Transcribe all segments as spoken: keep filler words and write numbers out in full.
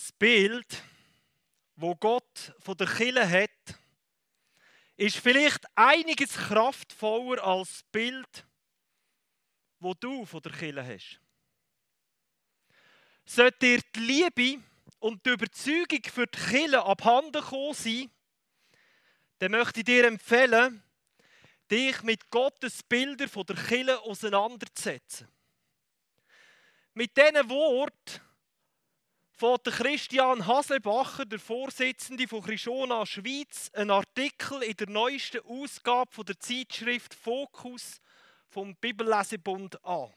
Das Bild, das Gott von der Kirche hat, ist vielleicht einiges kraftvoller als das Bild, das du von der Kirche hast. Sollte dir die Liebe und die Überzeugung für die Kirche abhanden gekommen sein, dann möchte ich dir empfehlen, dich mit Gottes Bildern von der Kirche auseinanderzusetzen. Mit diesen Worten von Christian Haslebacher, der Vorsitzende von Christiana Schweiz, einen Artikel in der neuesten Ausgabe von der Zeitschrift Fokus vom Bibellesebund an.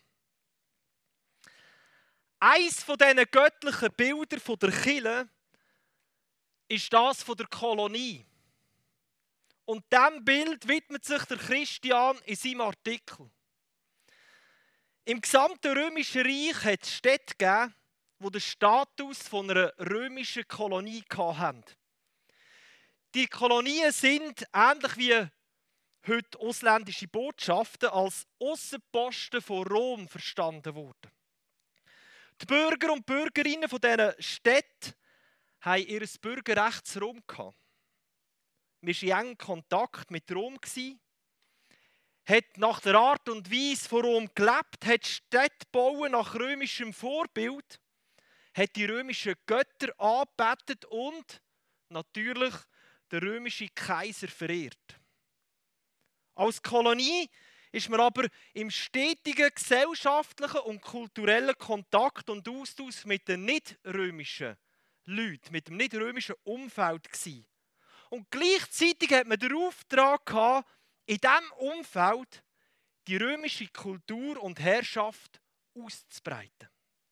Eines von diesen göttlichen Bildern von der Kirche ist das von der Kolonie. Und diesem Bild widmet sich der Christian in seinem Artikel. Im gesamten Römischen Reich hat es Städte gegeben, die den Status von einer römischen Kolonie hatten. Die Kolonien sind, ähnlich wie heute ausländische Botschaften, als Aussenposten von Rom verstanden worden. Die Bürger und Bürgerinnen von diesen Städten haben ihr Bürgerrecht zu Rom gehabt. Wir waren in engem Kontakt mit Rom, hat nach der Art und Weise von Rom gelebt, hat Städte bauen nach römischem Vorbild, hat die römischen Götter angebetet und natürlich den römischen Kaiser verehrt. Als Kolonie ist man aber im stetigen gesellschaftlichen und kulturellen Kontakt und Austausch mit den nicht-römischen Leuten, mit dem nicht-römischen Umfeld gewesen. Und gleichzeitig hat man den Auftrag gehabt, in diesem Umfeld die römische Kultur und Herrschaft auszubreiten.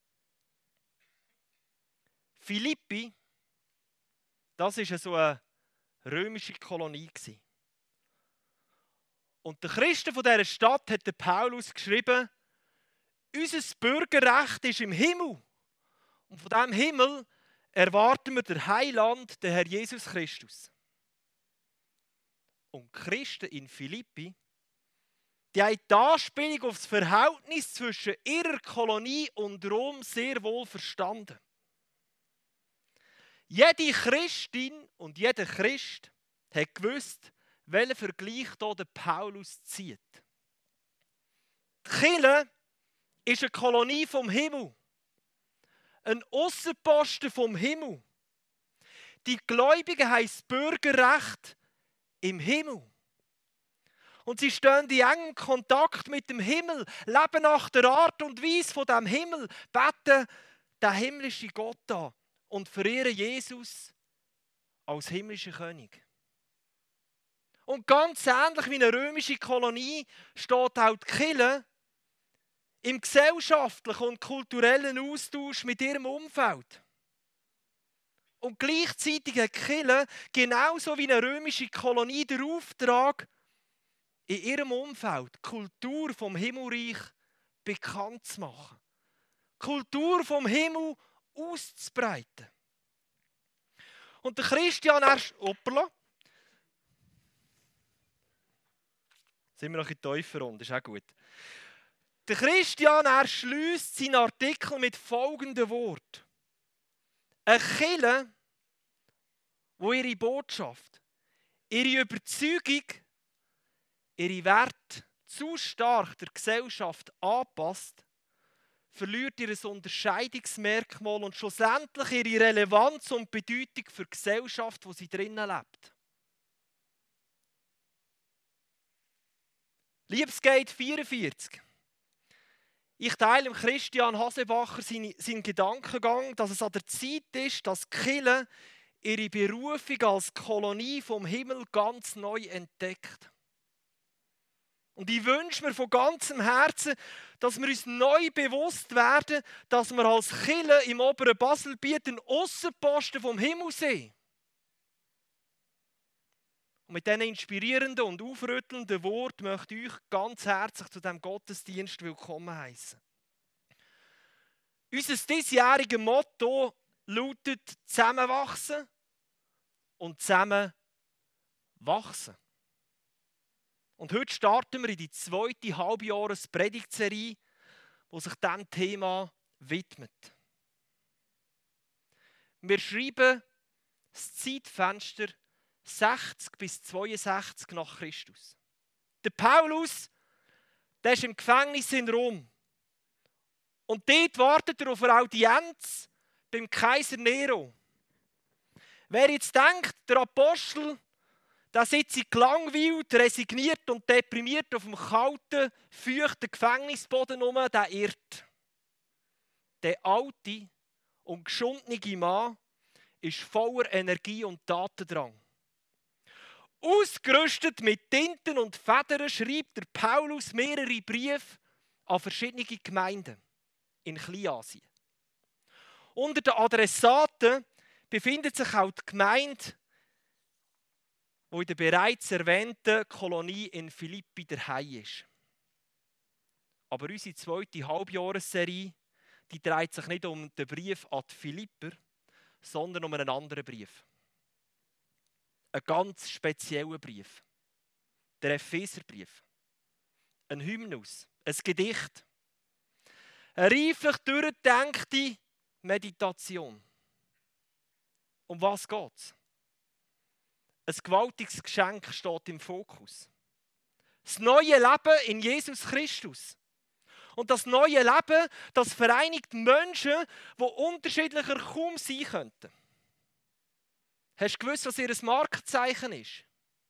Philippi, das war so eine römische Kolonie. Und der Christen von dieser Stadt hat der Paulus geschrieben, unser Bürgerrecht ist im Himmel. Und von diesem Himmel erwarten wir den Heiland, den Herr Jesus Christus. Und die Christen in Philippi, die haben die Anspielung auf das Verhältnis zwischen ihrer Kolonie und Rom sehr wohl verstanden. Jede Christin und jeder Christ hat gewusst, welchen Vergleich hier der Paulus zieht. Die Kirche ist eine Kolonie vom Himmel. Ein Aussenposten vom Himmel. Die Gläubigen haben das Bürgerrecht im Himmel. Und sie stehen in engem Kontakt mit dem Himmel, leben nach der Art und Weise von dem Himmel, beten den himmlischen Gott an und verehren Jesus als himmlischen König. Und ganz ähnlich wie eine römische Kolonie steht auch die Kirche im gesellschaftlichen und kulturellen Austausch mit ihrem Umfeld. Und gleichzeitig hat die Kirche, genauso wie eine römische Kolonie, den Auftrag, in ihrem Umfeld die Kultur vom Himmelreich bekannt zu machen. Die Kultur vom Himmel auszubreiten. Und der Christian erst... Hoppala. Sind wir noch in Täuferrunde, ist auch gut. Der Christian erschliesst seinen Artikel mit folgendem Wort. Eine Kirche, wo ihre Botschaft, ihre Überzeugung, ihre Werte zu stark der Gesellschaft anpasst, verliert ihr Unterscheidungsmerkmal und schlussendlich ihre Relevanz und Bedeutung für die Gesellschaft, wo sie drinnen lebt. Liebesgate vierundvierzig. Ich teile dem Christian Haslebacher seinen, seinen Gedankengang, dass es an der Zeit ist, dass die Kirche ihre Berufung als Kolonie vom Himmel ganz neu entdeckt. Und ich wünsche mir von ganzem Herzen, dass wir uns neu bewusst werden, dass wir als Kirche im oberen Baselbiet einen Aussenposten vom Himmel sehen. Und mit diesen inspirierenden und aufrüttelnden Worten möchte ich euch ganz herzlich zu diesem Gottesdienst willkommen heißen. Unser diesjähriges Motto lautet zusammenwachsen und zusammen wachsen. Und heute starten wir in die zweite Halbjahres-Predigtserie, die sich diesem Thema widmet. Wir schreiben das Zeitfenster sechzig bis zweiundsechzig nach Christus. Der Paulus, der ist im Gefängnis in Rom. Und dort wartet er auf eine Audienz beim Kaiser Nero. Wer jetzt denkt, der Apostel, der sitzt gelangweilt, resigniert und deprimiert auf dem kalten, feuchten Gefängnisboden herum, der irrt. Der alte und geschundene Mann ist voller Energie und Tatendrang. Ausgerüstet mit Tinten und Federn schreibt der Paulus mehrere Briefe an verschiedene Gemeinden in Kleinasien. Unter den Adressaten befindet sich auch die Gemeinde, die in der bereits erwähnten Kolonie in Philippi daheim ist. Aber unsere zweite Halbjahresserie, die dreht sich nicht um den Brief an die Philipper, sondern um einen anderen Brief. Einen ganz speziellen Brief. Der Epheserbrief. Ein Hymnus, ein Gedicht. Eine reiflich durchgedachte Meditation. Um was geht es? Ein gewaltiges Geschenk steht im Fokus. Das neue Leben in Jesus Christus. Und das neue Leben, das vereinigt Menschen, die unterschiedlicher kaum sein könnten. Hast du gewusst, was ihr Markenzeichen ist?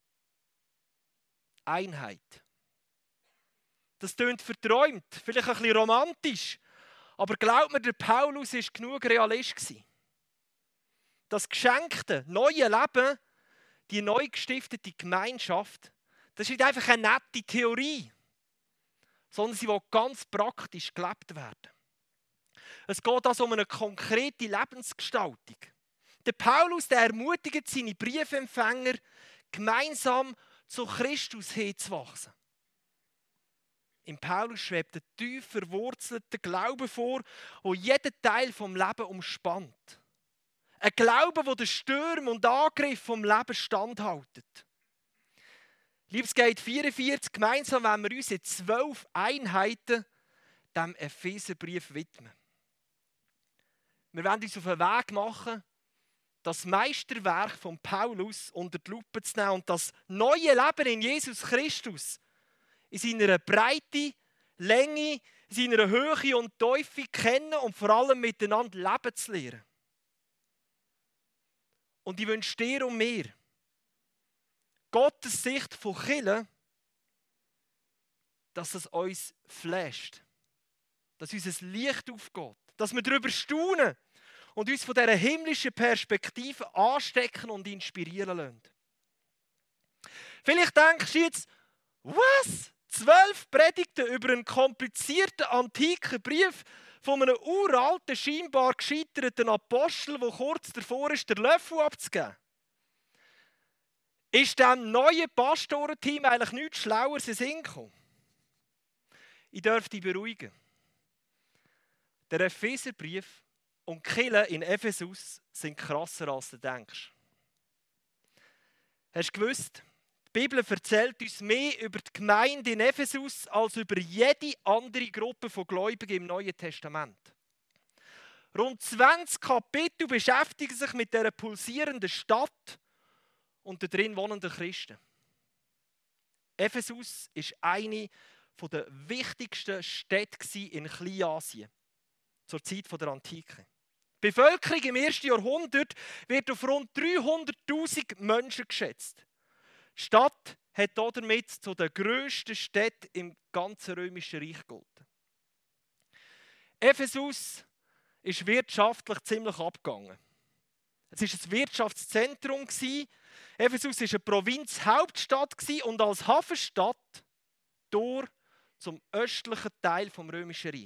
Einheit. Das klingt verträumt, vielleicht ein bisschen romantisch, aber glaubt mir, der Paulus war genug Realist. Das geschenkte neue Leben, die neu gestiftete Gemeinschaft, das ist nicht einfach eine nette Theorie, sondern sie will ganz praktisch gelebt werden. Es geht also um eine konkrete Lebensgestaltung. Der Paulus, der ermutigt seine Briefempfänger, gemeinsam zu Christus hinzuwachsen. Im Paulus schwebt ein tief verwurzelter Glaube vor, der jeden Teil des Lebens umspannt. Ein Glaube, der den Stürmen und Angriffen vom Leben standhaltet. Liebesgate vierundvierzig, gemeinsam wollen wir uns in zwölf Einheiten dem Epheserbrief widmen. Wir wollen uns auf den Weg machen, das Meisterwerk von Paulus unter die Lupe zu nehmen und das neue Leben in Jesus Christus in seiner Breite, Länge, in seiner Höhe und Tiefe kennen und vor allem miteinander leben zu lernen. Und ich wünsche dir und mir, Gottes Sicht von Kirche, dass es uns flasht, dass uns ein Licht aufgeht, dass wir darüber staunen und uns von dieser himmlischen Perspektive anstecken und inspirieren lassen. Vielleicht denkst du jetzt, was? Zwölf Predigten über einen komplizierten antiken Brief von einem uralten, scheinbar gescheiterten Apostel, der kurz davor ist, den Löffel abzugeben. Ist dem neuen Pastorenteam eigentlich nichts Schlaueres in den Sinn gekommen? Ich darf dich beruhigen. Der Epheserbrief und die Kirche in Ephesus sind krasser, als du denkst. Hast du gewusst, die Bibel erzählt uns mehr über die Gemeinde in Ephesus als über jede andere Gruppe von Gläubigen im Neuen Testament. Rund zwanzig Kapitel beschäftigen sich mit dieser pulsierenden Stadt und darin wohnenden Christen. Ephesus war eine der wichtigsten Städte in Kleinasien zur Zeit der Antike. Die Bevölkerung im ersten Jahrhundert wird auf rund dreihunderttausend Menschen geschätzt. Die Stadt hat damit zu den grössten Städten im ganzen Römischen Reich gehalten. Ephesus ist wirtschaftlich ziemlich abgegangen. Es war ein Wirtschaftszentrum. Ephesus war eine Provinzhauptstadt und als Hafenstadt Tor zum östlichen Teil des Römischen Reich.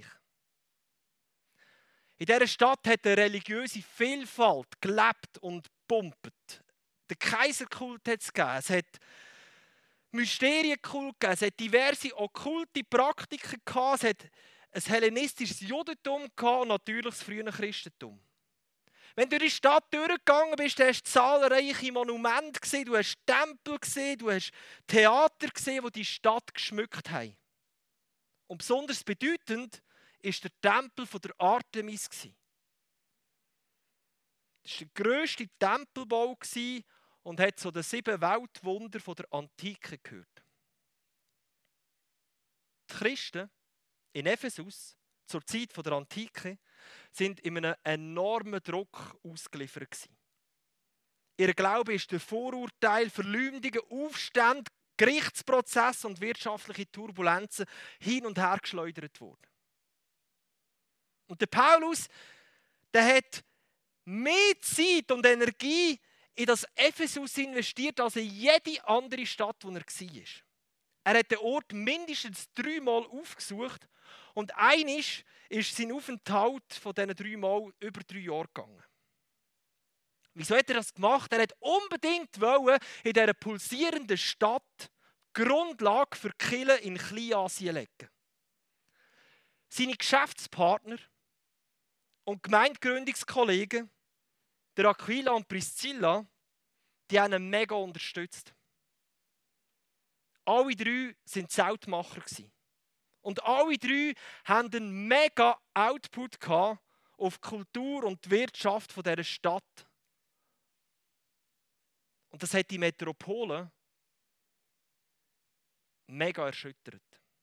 In dieser Stadt hat eine religiöse Vielfalt gelebt und gepumpt. Den Kaiserkult hat es gegeben, es hat Mysterienkult gegeben, es hat diverse okkulte Praktiken gehabt, es hat ein hellenistisches Judentum gehabt und natürlich das frühe Christentum. Wenn du in die Stadt durchgegangen bist, hast du zahlreiche Monumente gesehen, du hast Tempel gesehen, du hast Theater gesehen, die die Stadt geschmückt haben. Und besonders bedeutend war der Tempel von der Artemis. Das war der grösste Tempelbau und hat zu den sieben Weltwundern der Antike gehört. Die Christen in Ephesus zur Zeit der Antike sind in einem enormen Druck ausgeliefert gewesen. Ihr Glaube ist der Vorurteil, Verleumdungen, Aufstände, Gerichtsprozesse und wirtschaftliche Turbulenzen hin und her geschleudert worden. Und der Paulus, der hat mehr Zeit und Energie in das Ephesus investiert als in jede andere Stadt, wo er war. Er hat den Ort mindestens dreimal aufgesucht und einmal ist sein Aufenthalt von diesen dreimal über drei Jahre gegangen. Wieso hat er das gemacht? Er wollte unbedingt wollen, in dieser pulsierenden Stadt die Grundlage für die Kirche in Kleinasien legen. Seine Geschäftspartner und Gemeindegründungskollegen, der Aquila und Priscilla, die haben ihn mega unterstützt. Alle drei waren Zeltmacher. Und alle drei hatten einen mega Output auf die Kultur und die Wirtschaft dieser Stadt. Und das hat die Metropole mega erschüttert.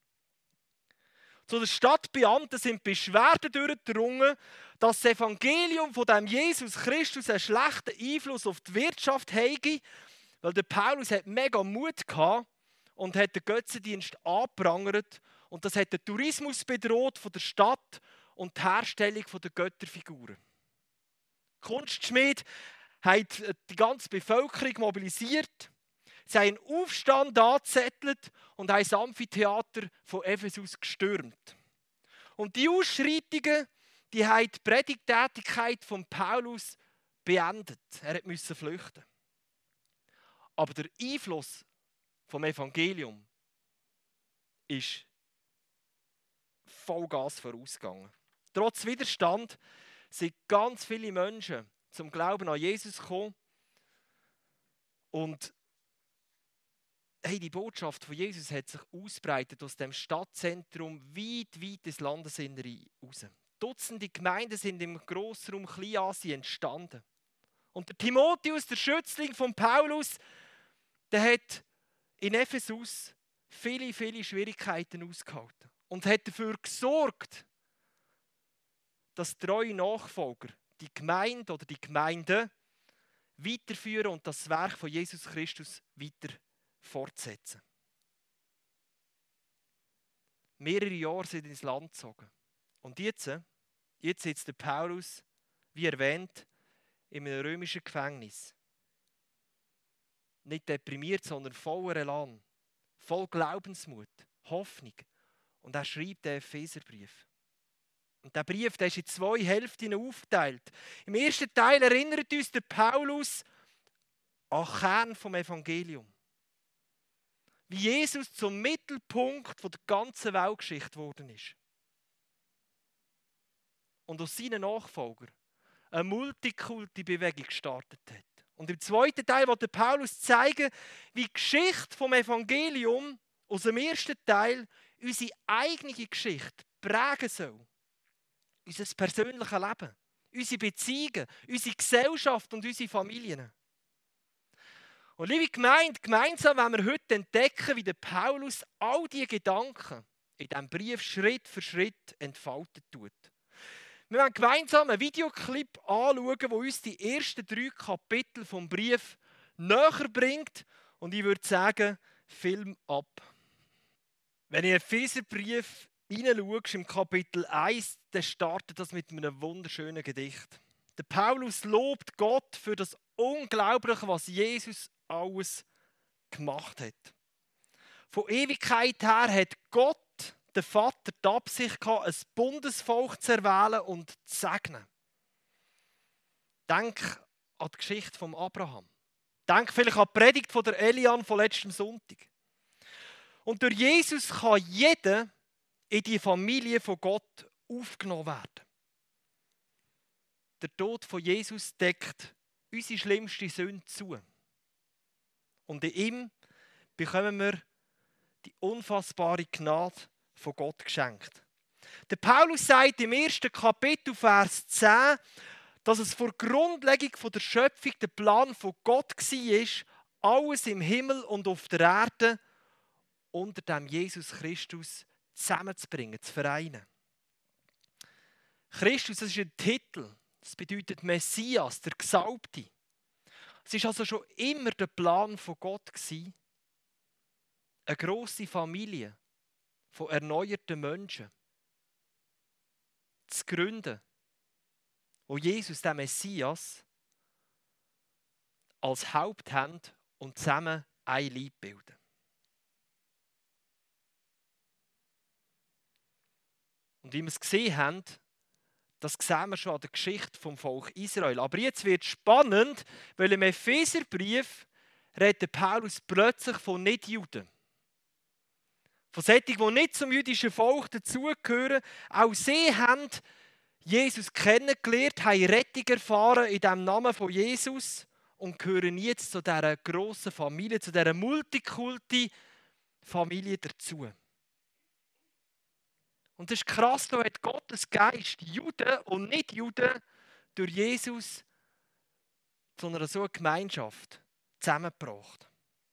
Zu den Stadtbeamten sind Beschwerden durchgedrungen, dass das Evangelium von dem Jesus Christus einen schlechten Einfluss auf die Wirtschaft habe, weil der Paulus hat mega Mut gehabt und hat den Götzendienst angeprangert und das hat den Tourismus bedroht von der Stadt und die Herstellung der Götterfiguren. Die Kunstschmiede haben die ganze Bevölkerung mobilisiert. Sie haben einen Aufstand angezettelt und haben das Amphitheater von Ephesus gestürmt. Und die Ausschreitungen, die haben die Predigttätigkeit von Paulus beendet. Er musste flüchten. Aber der Einfluss vom Evangelium ist Vollgas vorausgegangen. Trotz Widerstand sind ganz viele Menschen zum Glauben an Jesus gekommen und hey, die Botschaft von Jesus hat sich ausbreitet aus dem Stadtzentrum weit, weit ins Landesinnere raus. Dutzende Gemeinden sind im Grossraum Kleinasien entstanden. Und der Timotheus, der Schützling von Paulus, der hat in Ephesus viele, viele Schwierigkeiten ausgehalten und hat dafür gesorgt, dass treue Nachfolger die Gemeinde oder die Gemeinden weiterführen und das Werk von Jesus Christus weiter fortsetzen. Mehrere Jahre sind ins Land gezogen. Und jetzt, jetzt sitzt der Paulus, wie erwähnt, in einem römischen Gefängnis. Nicht deprimiert, sondern voller Elan, voll Glaubensmut, Hoffnung. Und er schreibt den Epheserbrief. Und der Brief, der ist in zwei Hälften aufgeteilt. Im ersten Teil erinnert uns der Paulus an den Kern vom Evangelium. Wie Jesus zum Mittelpunkt der ganzen Weltgeschichte geworden ist. Und aus seinen Nachfolgern eine Multikulti-Bewegung gestartet hat. Und im zweiten Teil will der Paulus zeigen, wie die Geschichte vom Evangelium aus dem ersten Teil unsere eigene Geschichte prägen soll. Unser persönliches Leben, unsere Beziehungen, unsere Gesellschaft und unsere Familien. Und liebe Gemeinde, gemeinsam wollen wir heute entdecken, wie der Paulus all diese Gedanken in diesem Brief Schritt für Schritt entfaltet tut. Wir werden gemeinsam einen Videoclip anschauen, der uns die ersten drei Kapitel vom Brief näher bringt. Und ich würde sagen, Film ab. Wenn ihr in den Epheserbrief hineinschaust, im Kapitel eins, dann startet das mit einem wunderschönen Gedicht. Der Paulus lobt Gott für das Unglaubliche, was Jesus alles gemacht hat. Von Ewigkeit her hat Gott, der Vater, die Absicht gehabt, ein Bundesvolk zu erwählen und zu segnen. Denk an die Geschichte von Abraham. Denk vielleicht an die Predigt von der Elian von letztem Sonntag. Und durch Jesus kann jeder in die Familie von Gott aufgenommen werden. Der Tod von Jesus deckt unsere schlimmste Sünde zu. Und in ihm bekommen wir die unfassbare Gnade von Gott geschenkt. Der Paulus sagt im ersten Kapitel, Vers zehn, dass es vor Grundlegung der Schöpfung der Plan von Gott war, alles im Himmel und auf der Erde unter dem Jesus Christus zusammenzubringen, zu vereinen. Christus, das ist ein Titel. Das bedeutet Messias, der Gesalbte. Es war also schon immer der Plan von Gott, eine grosse Familie von erneuerten Menschen zu gründen, wo Jesus, der Messias, als Haupt haben und zusammen ein Leib bilden. Und wie wir es gesehen haben, das sehen wir schon an der Geschichte vom Volk Israel. Aber jetzt wird es spannend, weil im Epheserbrief redet Paulus plötzlich von Nichtjuden. Von solchen, die nicht zum jüdischen Volk dazugehören. Auch sie haben Jesus kennengelernt, haben Rettung erfahren in dem Namen von Jesus und gehören jetzt zu dieser grossen Familie, zu dieser Multikulti-Familie dazu. Und das ist krass, da hat Gottes Geist Juden und Nicht-Juden durch Jesus zu einer so Gemeinschaft zusammengebracht.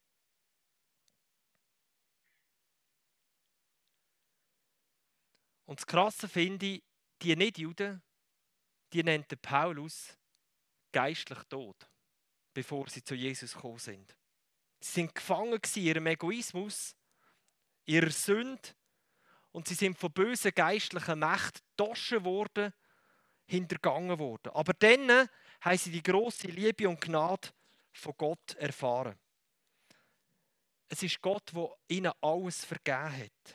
Und das Krasse finde ich, die Nicht-Juden, die nennt Paulus geistlich tot, bevor sie zu Jesus gekommen sind. Sie sind gefangen in ihrem Egoismus, ihrer Sünde, und sie sind von bösen geistlichen Mächten getoschen worden, hintergangen worden. Aber dann haben sie die grosse Liebe und Gnade von Gott erfahren. Es ist Gott, der ihnen alles vergeben hat.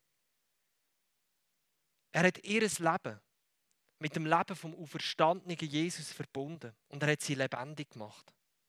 Er hat ihr Leben mit dem Leben vom auferstandenen Jesus verbunden und er hat sie lebendig gemacht.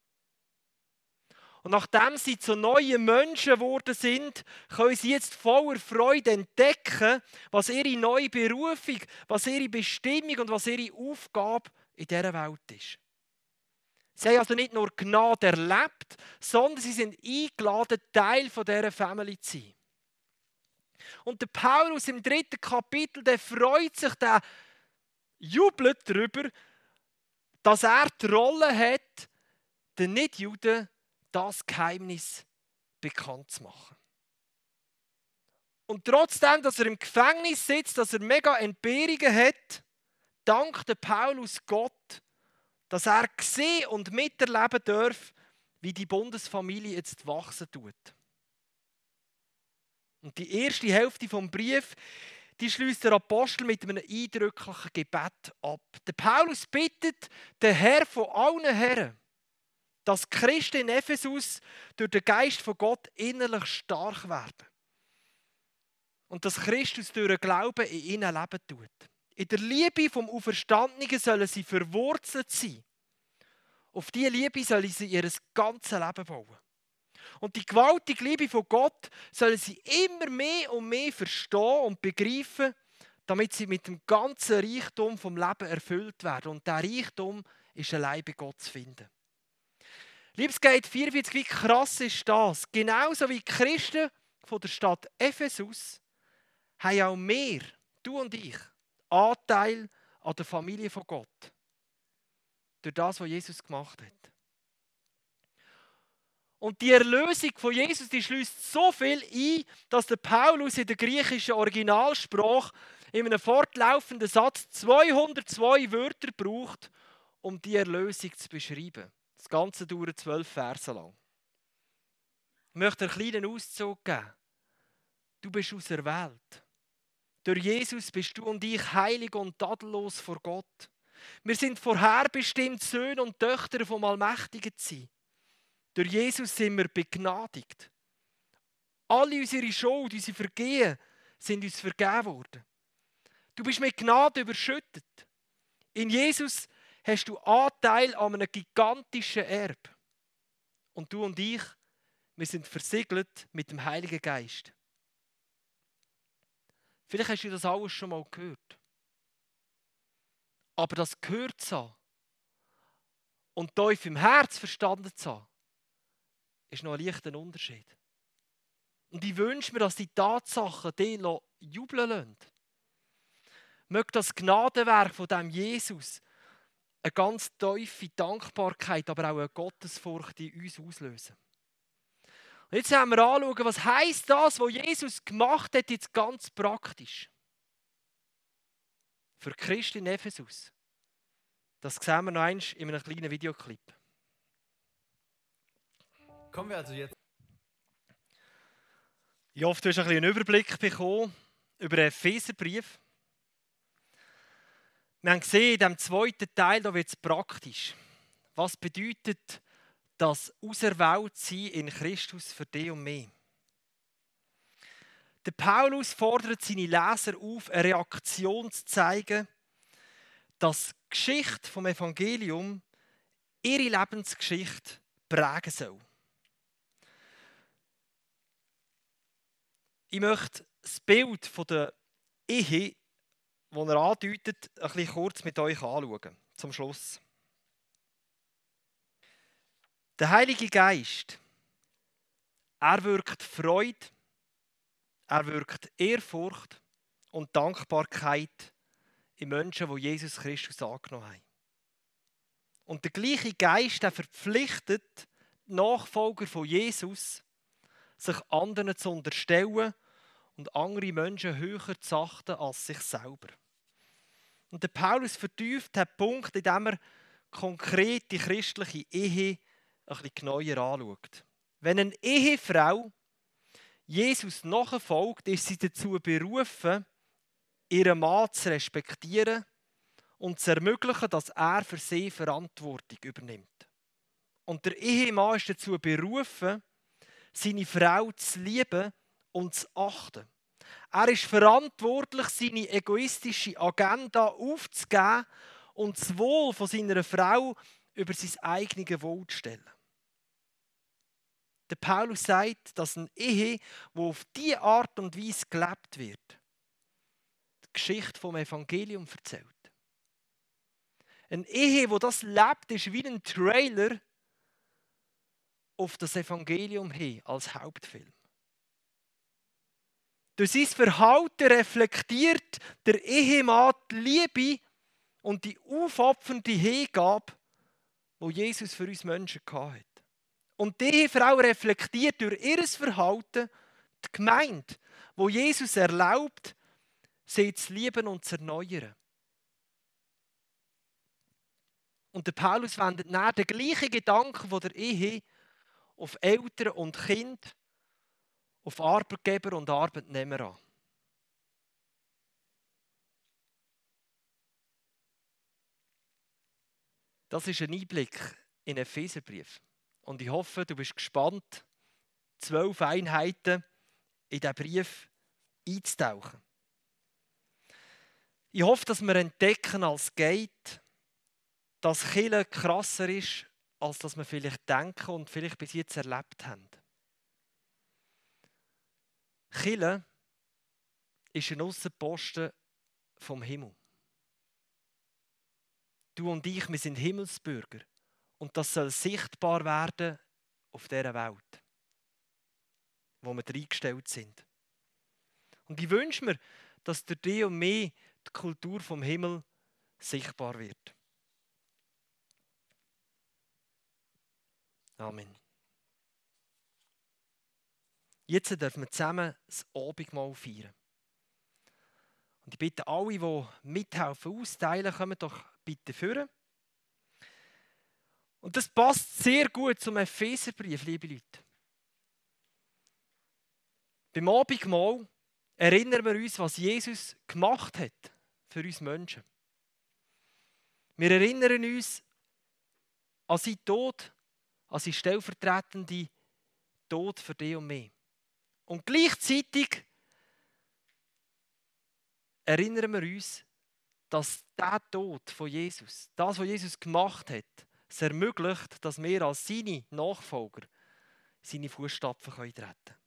Und nachdem sie zu neuen Menschen geworden sind, können sie jetzt voller Freude entdecken, was ihre neue Berufung, was ihre Bestimmung und was ihre Aufgabe in dieser Welt ist. Sie haben also nicht nur Gnade erlebt, sondern sie sind eingeladen, Teil dieser Family zu sein. Und der Paulus im dritten Kapitel, der freut sich, der jubelt darüber, dass er die Rolle hat, den Nichtjuden das Geheimnis bekannt zu machen. Und trotzdem, dass er im Gefängnis sitzt, dass er mega Entbehrungen hat, dankt der Paulus Gott, dass er sehen und miterleben darf, wie die Bundesfamilie jetzt wachsen tut. Und die erste Hälfte vom Brief, die schließt der Apostel mit einem eindrücklichen Gebet ab. Der Paulus bittet den Herr von allen Herren, dass die Christen in Ephesus durch den Geist von Gott innerlich stark werden. Und dass Christus durch den Glauben in ihnen leben tut. In der Liebe vom Auferstandenen sollen sie verwurzelt sein. Auf diese Liebe sollen sie ihr ganzes Leben bauen. Und die gewaltige Liebe von Gott sollen sie immer mehr und mehr verstehen und begreifen, damit sie mit dem ganzen Reichtum vom Leben erfüllt werden. Und dieser Reichtum ist allein bei Gott zu finden. Liebesgemeinde vierundvierzig, wie krass ist das? Genauso wie die Christen von der Stadt Ephesus haben auch wir, du und ich, Anteil an der Familie von Gott. Durch das, was Jesus gemacht hat. Und die Erlösung von Jesus, die schließt so viel ein, dass der Paulus in der griechischen Originalsprache in einem fortlaufenden Satz zweihundertzwei Wörter braucht, um die Erlösung zu beschreiben. Das Ganze dauert zwölf Verse lang. Ich möchte einen kleinen Auszug geben. Du bist auserwählt. Durch Jesus bist du und ich heilig und tadellos vor Gott. Wir sind vorherbestimmt, Söhne und Töchter vom Allmächtigen zu sein. Durch Jesus sind wir begnadigt. Alle unsere Schuld, unsere Vergehen sind uns vergeben worden. Du bist mit Gnade überschüttet. In Jesus hast du Anteil an einem gigantischen Erbe. Und du und ich, wir sind versiegelt mit dem Heiligen Geist. Vielleicht hast du das alles schon mal gehört. Aber das gehört zu haben und tief im Herz verstanden zu haben, ist noch ein leichter Unterschied. Und ich wünsche mir, dass die Tatsachen dich jubeln lassen. Möge das Gnadenwerk von diesem Jesus eine ganz tiefe Dankbarkeit, aber auch eine Gottesfurcht in uns auslösen. Und jetzt haben wir anschauen, was heisst das, was Jesus gemacht hat, jetzt ganz praktisch. Für die Christen in Ephesus. Das sehen wir noch einmal in einem kleinen Videoclip. Kommen wir also jetzt. Ich hoffe, du hast ein bisschen einen Überblick bekommen über den Epheserbrief. Wir haben gesehen, in diesem zweiten Teil da wird es praktisch. Was bedeutet das Auserwähltsein in Christus für dich und mich? Der Paulus fordert seine Leser auf, eine Reaktion zu zeigen, dass die Geschichte vom Evangelium ihre Lebensgeschichte prägen soll. Ich möchte das Bild von der Ehe, das er andeutet, ein bisschen kurz mit euch anschauen. Zum Schluss. Der Heilige Geist, er wirkt Freude, er wirkt Ehrfurcht und Dankbarkeit in Menschen, die Jesus Christus angenommen haben. Und der gleiche Geist, der verpflichtet die Nachfolger von Jesus, sich anderen zu unterstellen und andere Menschen höher zu achten als sich selber. Und der Paulus vertieft den Punkt, indem er konkret die christliche Ehe ein bisschen genauer anschaut. Wenn eine Ehefrau Jesus nachfolgt, ist sie dazu berufen, ihren Mann zu respektieren und zu ermöglichen, dass er für sie Verantwortung übernimmt. Und der Ehemann ist dazu berufen, seine Frau zu lieben und zu achten. Er ist verantwortlich, seine egoistische Agenda aufzugeben und das Wohl von seiner Frau über sein eigenes Wohl zu stellen. Der Paulus sagt, dass eine Ehe, die auf diese Art und Weise gelebt wird, die Geschichte vom Evangelium erzählt. Eine Ehe, die das lebt, ist wie ein Trailer auf das Evangelium hin als Hauptfilm. Durch sein Verhalten reflektiert der Ehemann die Liebe und die aufopfernde Hingabe, die Jesus für uns Menschen hatte. Und die Ehefrau reflektiert durch ihr Verhalten die Gemeinde, wo Jesus erlaubt, sie zu lieben und zu erneuern. Und der Paulus wendet nach den gleichen Gedanken von der Ehe auf Eltern und Kinder, auf Arbeitgeber und Arbeitnehmer an. Das ist ein Einblick in den Epheserbrief. Und ich hoffe, du bist gespannt, zwölf Einheiten in diesen Brief einzutauchen. Ich hoffe, dass wir entdecken als Gate, dass Kirche krasser ist, als dass wir vielleicht denken und vielleicht bis jetzt erlebt haben. Kirche ist ein Aussenposten vom Himmel. Du und ich, wir sind Himmelsbürger. Und das soll sichtbar werden auf dieser Welt, wo wir reingestellt sind. Und ich wünsche mir, dass durch dich und mich die Kultur vom Himmel sichtbar wird. Amen. Jetzt dürfen wir zusammen das Abendmahl feiern. Und ich bitte alle, die mithelfen austeilen, kommen doch bitte führen. Und das passt sehr gut zum Epheserbrief, liebe Leute. Beim Abendmahl erinnern wir uns, was Jesus gemacht hat für uns Menschen. Wir erinnern uns an seinen Tod, an seinen stellvertretenden Tod für dich und mich. Und gleichzeitig erinnern wir uns, dass der Tod von Jesus, das, was Jesus gemacht hat, es ermöglicht, dass wir als seine Nachfolger seine Fußstapfen treten können.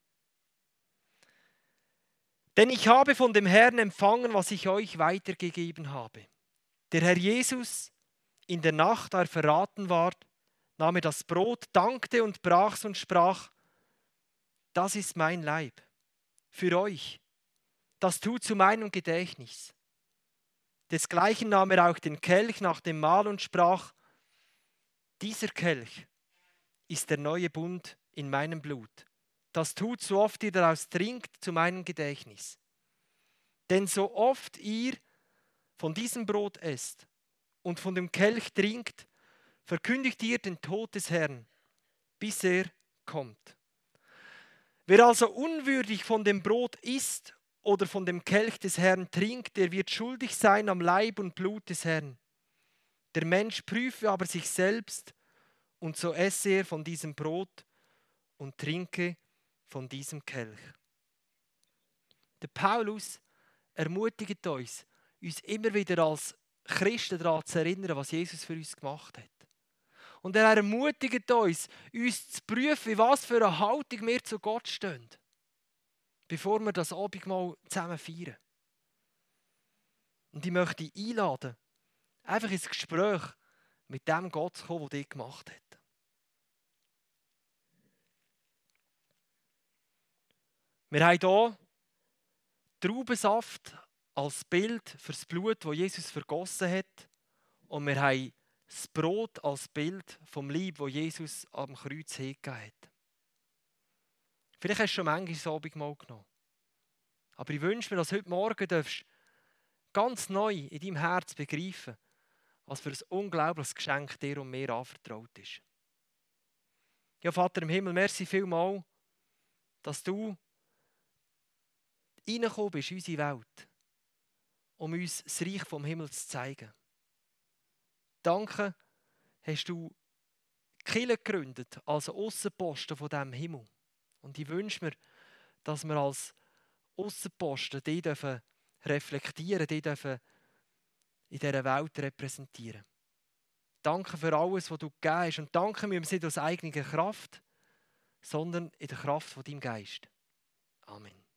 Denn ich habe von dem Herrn empfangen, was ich euch weitergegeben habe. Der Herr Jesus, in der Nacht, da er verraten war, nahm er das Brot, dankte und brach's und sprach: Das ist mein Leib für euch. Das tut zu meinem Gedächtnis. Desgleichen nahm er auch den Kelch nach dem Mahl und sprach: Dieser Kelch ist der neue Bund in meinem Blut. Das tut, so oft ihr daraus trinkt, zu meinem Gedächtnis. Denn so oft ihr von diesem Brot esst und von dem Kelch trinkt, verkündigt ihr den Tod des Herrn, bis er kommt. Wer also unwürdig von dem Brot isst oder von dem Kelch des Herrn trinkt, der wird schuldig sein am Leib und Blut des Herrn. Der Mensch prüfe aber sich selbst, und so esse er von diesem Brot und trinke von diesem Kelch. Der Paulus ermutigt uns, uns immer wieder als Christen daran zu erinnern, was Jesus für uns gemacht hat. Und er ermutigt uns, uns zu prüfen, in was für eine Haltung wir zu Gott stehen, bevor wir das Abendmahl zusammen feiern. Und ich möchte dich einladen, einfach ins Gespräch mit dem Gott zu kommen, der dich gemacht hat. Wir haben hier Traubensaft als Bild für das Blut, das Jesus vergossen hat. Und wir haben das Brot als Bild vom Leib, das Jesus am Kreuz hingegeben hat. Vielleicht hast du schon manchmal das Abendmahl genommen. Aber ich wünsche mir, dass heute Morgen darfst ganz neu in deinem Herz begreifen, was für ein unglaubliches Geschenk dir und mir anvertraut ist. Ja, Vater im Himmel, merci vielmals, dass du reingekommen bist in unsere Welt, um uns das Reich vom Himmel zu zeigen. Danke, hast du die Kirche gegründet als Aussenposten von diesem Himmel. Und ich wünsche mir, dass wir als Aussenposten die dürfen reflektieren, die dürfen in dieser Welt repräsentieren. Danke für alles, was du gegeben hast. Und danke mir nicht aus eigener Kraft, sondern in der Kraft von deinem Geist. Amen.